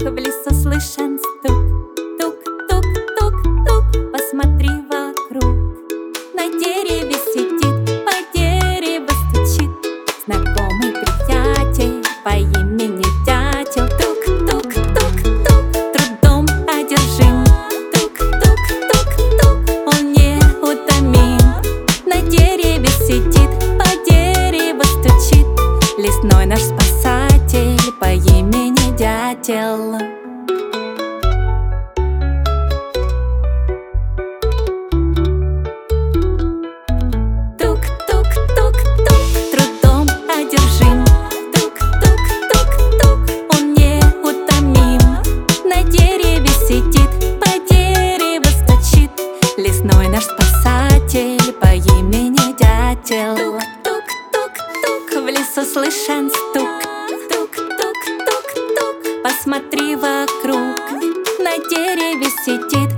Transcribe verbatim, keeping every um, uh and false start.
в лесу слышен стук. Тук, тук, тук, тук, посмотри вокруг. На дереве сидит, по дереву стучит знакомый приятель по имени Дятел. Тук, тук, тук, тук, трудом одержим. Тук, тук, тук, тук, он неутомим. На дереве сидит, по дереву стучит лесной наш спасатель по имени Дятел. Тук, тук, тук, тук, трудом одержим. Тук, тук, тук, тук, он неутомим. На дереве сидит, по дереву стучит лесной наш спасатель по имени Дятел. Тук, тук, тук, тук, в лесу слышен стук. Тук, тук, тук, тук, посмотри вокруг. На дереве сидит,